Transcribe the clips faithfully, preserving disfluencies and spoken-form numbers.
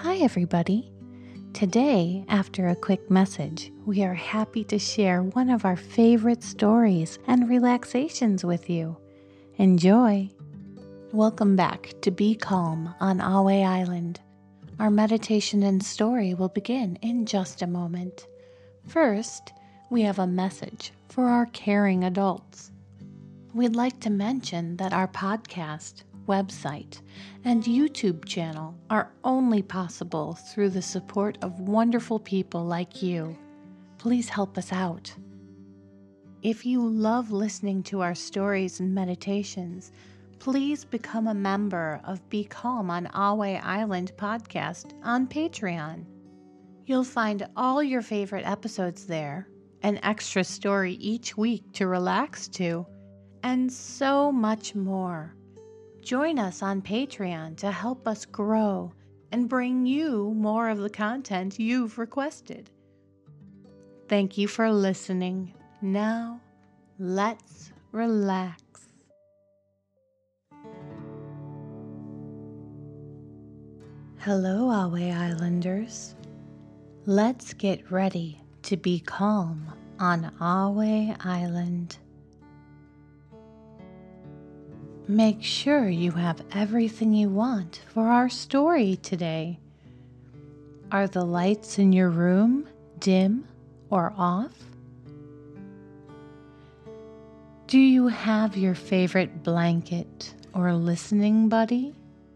Hi everybody. Today, after a quick message, we are happy to share one of our favorite stories and relaxations with you. Enjoy! Welcome back to Be Calm on Ahway Island. Our meditation and story will begin in just a moment. First, we have a message for our caring adults. We'd like to mention that our podcast, website, and YouTube channel are only possible through the support of wonderful people like you. Please help us out. If you love listening to our stories and meditations, please become a member of Be Calm on Ahway Island podcast on Patreon. You'll find all your favorite episodes there, an extra story each week to relax to, and so much more. Join us on Patreon to help us grow and bring you more of the content you've requested. Thank you for listening. Now, let's relax. Hello, Ahway Islanders. Let's get ready to be calm on Ahway Island. Make sure you have everything you want for our story today. Are the lights in your room dim or off? Do you have your favorite blanket or listening buddy?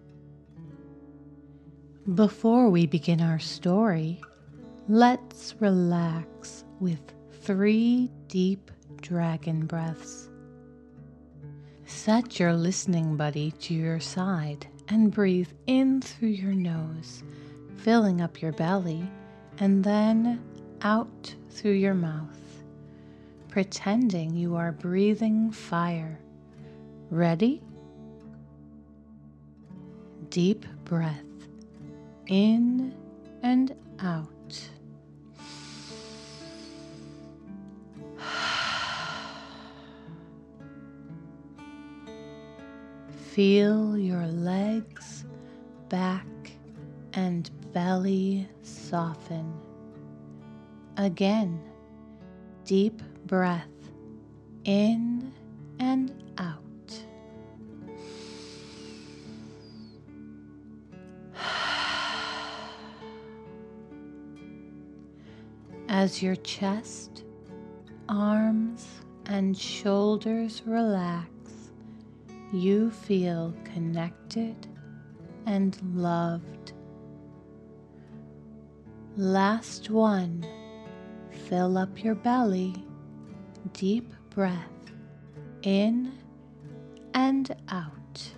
Before we begin our story, let's relax with three deep dragon breaths. Set your listening buddy to your side and breathe in through your nose, filling up your belly, and then out through your mouth, pretending you are breathing fire. Ready? Deep breath in and out. Feel your legs, back, and belly soften. Again, deep breath in and out. As your chest, arms, and shoulders relax, you feel connected and loved. Last one, fill up your belly, deep breath in and out.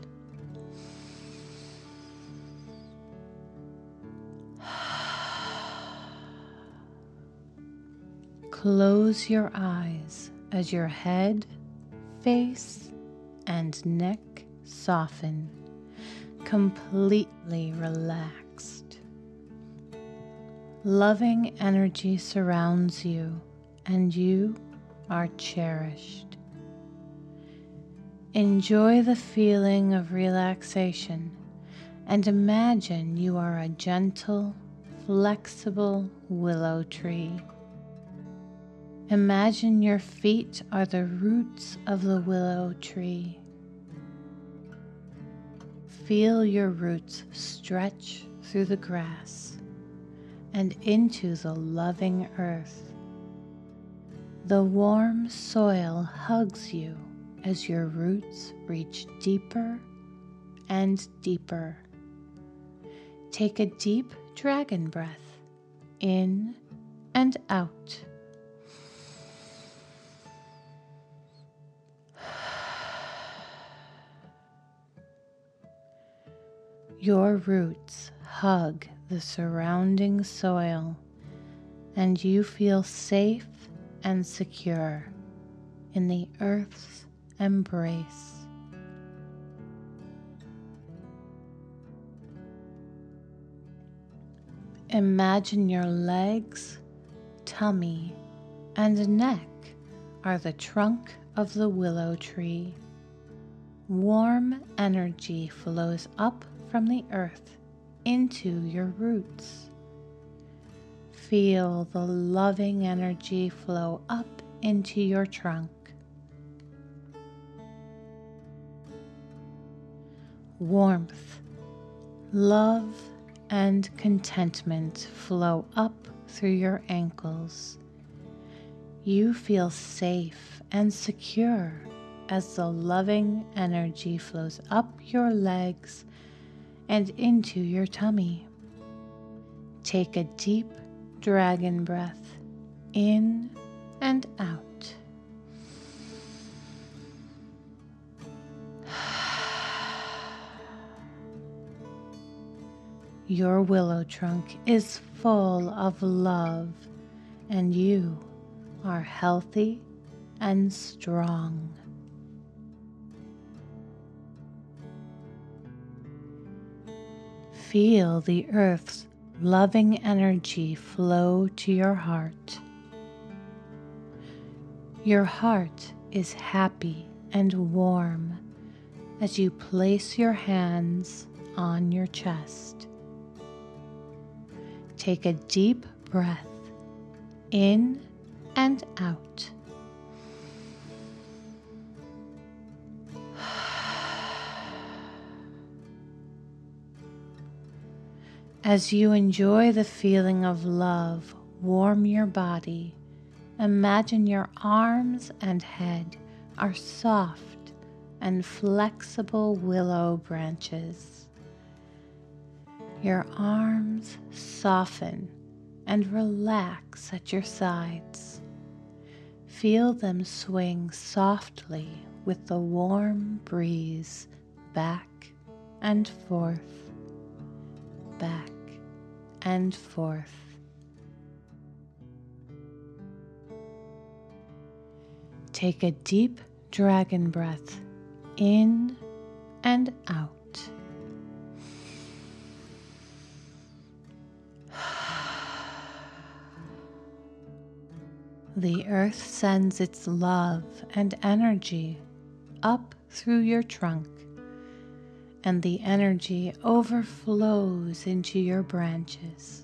Close your eyes as your head, face, and neck soften, completely relaxed. Loving energy surrounds you, and you are cherished. Enjoy the feeling of relaxation and imagine you are a gentle, flexible willow tree. Imagine your feet are the roots of the willow tree. Feel your roots stretch through the grass and into the loving earth. The warm soil hugs you as your roots reach deeper and deeper. Take a deep dragon breath in and out. Your roots hug the surrounding soil, and you feel safe and secure in the earth's embrace. Imagine your legs, tummy, and neck are the trunk of the willow tree. Warm energy flows up from the earth into your roots. Feel the loving energy flow up into your trunk. Warmth, love, and contentment flow up through your ankles. You feel safe and secure as the loving energy flows up your legs and into your tummy. Take a deep dragon breath in and out. Your willow trunk is full of love, and you are healthy and strong. Feel the earth's loving energy flow to your heart. Your heart is happy and warm as you place your hands on your chest. Take a deep breath in and out. As you enjoy the feeling of love warm your body, imagine your arms and head are soft and flexible willow branches. Your arms soften and relax at your sides. Feel them swing softly with the warm breeze back and forth, back and forth. Take a deep dragon breath in and out. The earth sends its love and energy up through your trunk, and the energy overflows into your branches.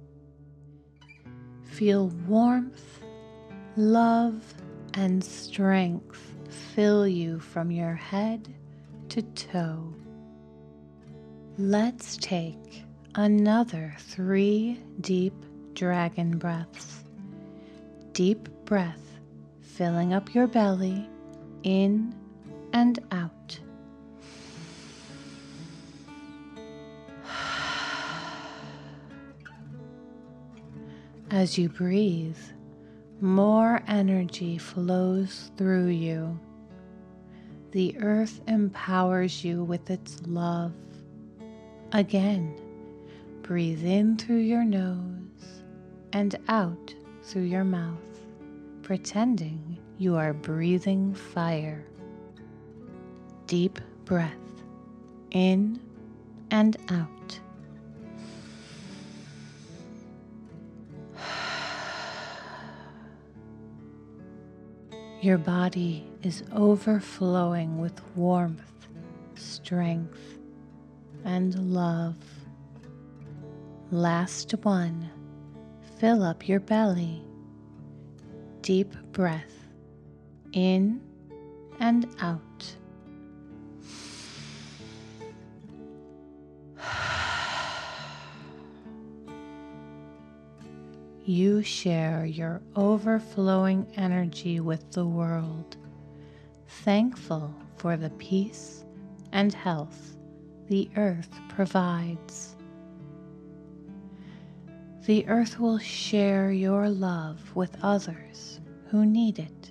Feel warmth, love, and strength fill you from your head to toe. Let's take another three deep dragon breaths. Deep breath, filling up your belly, in and out. As you breathe, more energy flows through you. The earth empowers you with its love. Again, breathe in through your nose and out through your mouth, pretending you are breathing fire. Deep breath in and out. Your body is overflowing with warmth, strength, and love. Last one. Fill up your belly. Deep breath in and out. You share your overflowing energy with the world, thankful for the peace and health the earth provides. The earth will share your love with others who need it.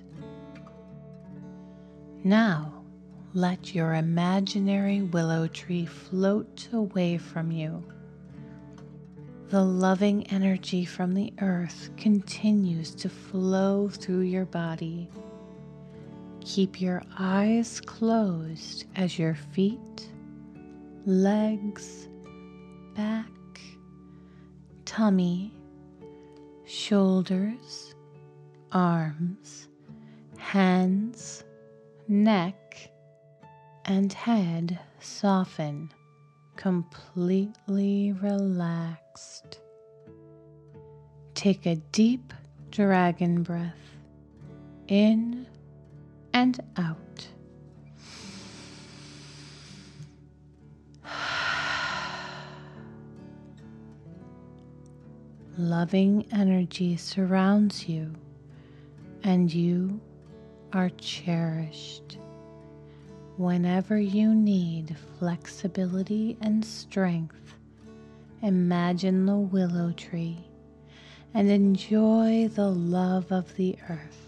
Now, let your imaginary willow tree float away from you. The loving energy from the earth continues to flow through your body. Keep your eyes closed as your feet, legs, back, tummy, shoulders, arms, hands, neck, and head soften completely relaxed. Take a deep dragon breath in and out. Loving energy surrounds you, and you are cherished. Whenever you need flexibility and strength, imagine the willow tree and enjoy the love of the earth.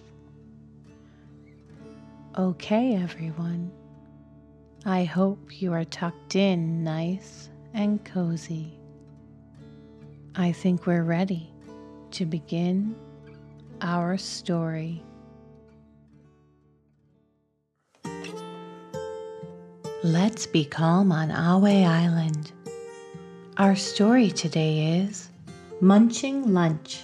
Okay, everyone. I hope you are tucked in nice and cozy. I think we're ready to begin our story. Let's be calm on Ahway Island. Our story today is Munching Lunch.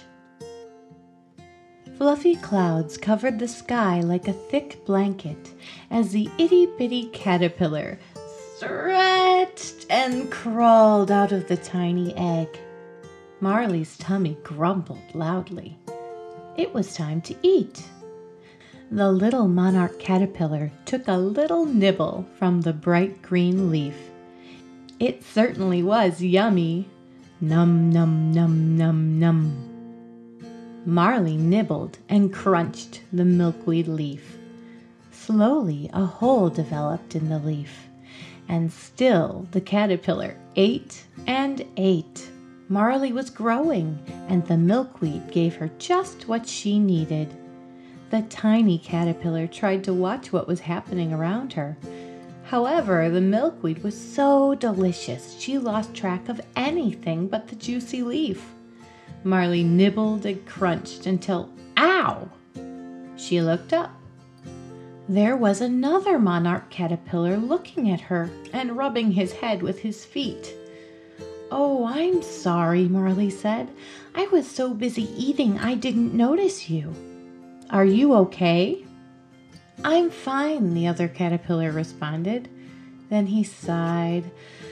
Fluffy clouds covered the sky like a thick blanket as the itty-bitty caterpillar stretched and crawled out of the tiny egg. Marley's tummy grumbled loudly. It was time to eat. The little monarch caterpillar took a little nibble from the bright green leaf. It certainly was yummy. Num, num, num, num, num. Marley nibbled and crunched the milkweed leaf. Slowly a hole developed in the leaf, and still the caterpillar ate and ate. Marley was growing, and the milkweed gave her just what she needed. The tiny caterpillar tried to watch what was happening around her. However, the milkweed was so delicious, she lost track of anything but the juicy leaf. Marley nibbled and crunched until, ow! She looked up. There was another monarch caterpillar looking at her and rubbing his head with his feet. "Oh, I'm sorry," Marley said. "I was so busy eating I didn't notice you. Are you okay?" "I'm fine," the other caterpillar responded. Then he sighed.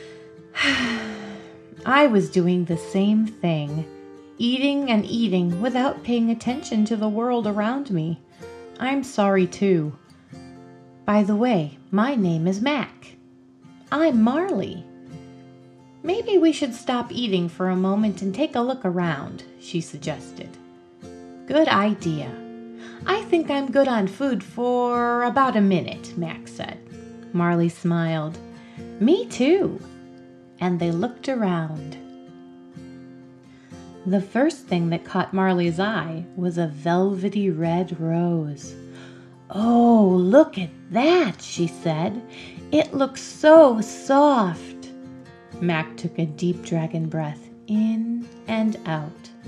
"I was doing the same thing, eating and eating without paying attention to the world around me. I'm sorry too. By the way, my name is Mac." "I'm Marley." "Maybe we should stop eating for a moment and take a look around," she suggested. "Good idea. I think I'm good on food for about a minute," Mac said. Marley smiled. "Me too." And they looked around. The first thing that caught Marley's eye was a velvety red rose. "Oh, look at that," she said. "It looks so soft." Mac took a deep dragon breath in and out.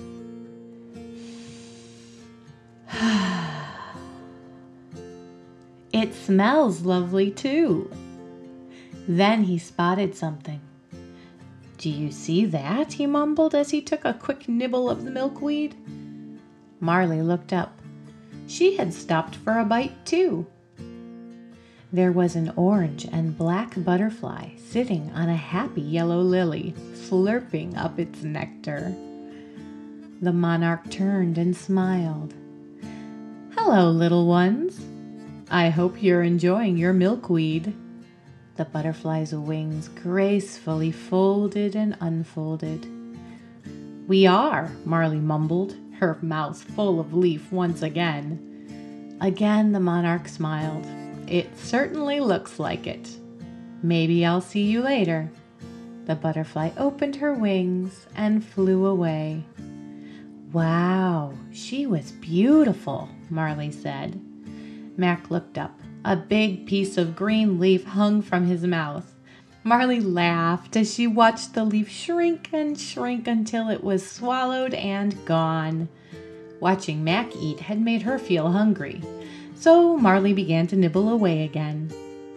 "It smells lovely too." Then he spotted something. "Do you see that?" he mumbled as he took a quick nibble of the milkweed. Marley looked up. She had stopped for a bite too. There was an orange and black butterfly sitting on a happy yellow lily, slurping up its nectar. The monarch turned and smiled. "Hello, little ones. I hope you're enjoying your milkweed." The butterfly's wings gracefully folded and unfolded. "We are," Marley mumbled, her mouth full of leaf once again. Again the monarch smiled. "It certainly looks like it. Maybe I'll see you later." The butterfly opened her wings and flew away. "Wow, she was beautiful," Marley said. Mac looked up. A big piece of green leaf hung from his mouth. Marley laughed as she watched the leaf shrink and shrink until it was swallowed and gone. Watching Mac eat had made her feel hungry, so Marley began to nibble away again.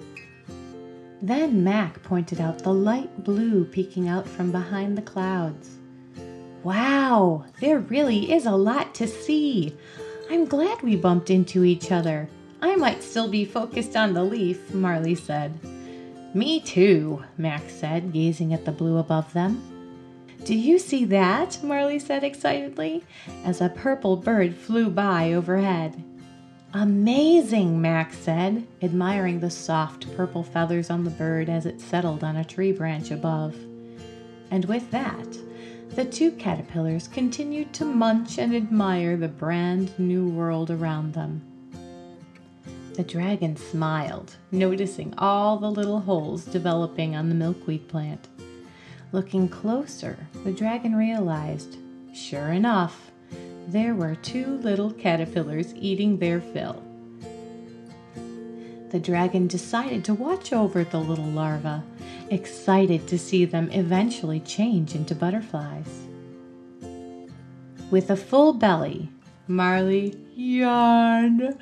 Then Mac pointed out the light blue peeking out from behind the clouds. "Wow, there really is a lot to see. I'm glad we bumped into each other. I might still be focused on the leaf," Marley said. Me too, Max said, gazing at the blue above them. Do you see that? Marley said excitedly, as a purple bird flew by overhead. Amazing, Max said, admiring the soft purple feathers on the bird as it settled on a tree branch above. And with that, the two caterpillars continued to munch and admire the brand new world around them. The dragon smiled, noticing all the little holes developing on the milkweed plant. Looking closer, the dragon realized, sure enough, there were two little caterpillars eating their fill. The dragon decided to watch over the little larvae, excited to see them eventually change into butterflies. With a full belly, Marley yawned.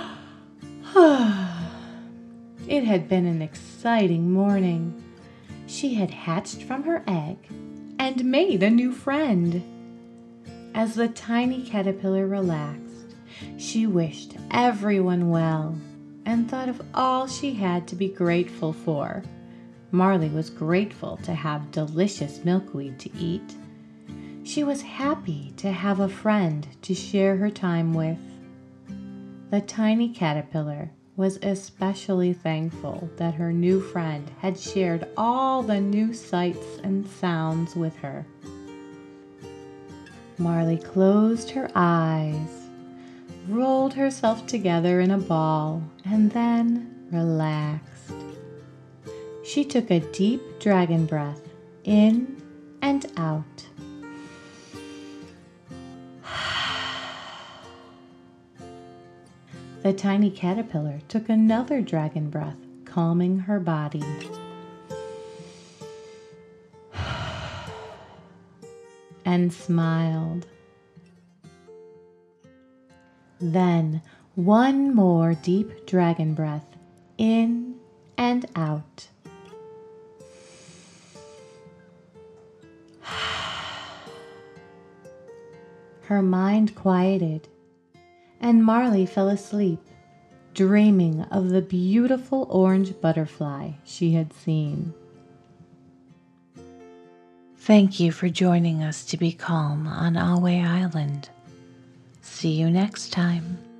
It had been an exciting morning. She had hatched from her egg and made a new friend. As the tiny caterpillar relaxed, she wished everyone well and thought of all she had to be grateful for. Marley was grateful to have delicious milkweed to eat. She was happy to have a friend to share her time with. The tiny caterpillar was especially thankful that her new friend had shared all the new sights and sounds with her. Marley closed her eyes, rolled herself together in a ball, and then relaxed. She took a deep dragon breath in and out. The tiny caterpillar took another dragon breath, calming her body. And smiled. Then one more deep dragon breath, in and out. Her mind quieted, and Marley fell asleep, dreaming of the beautiful orange butterfly she had seen. Thank you for joining us to be calm on Ahway Island. See you next time.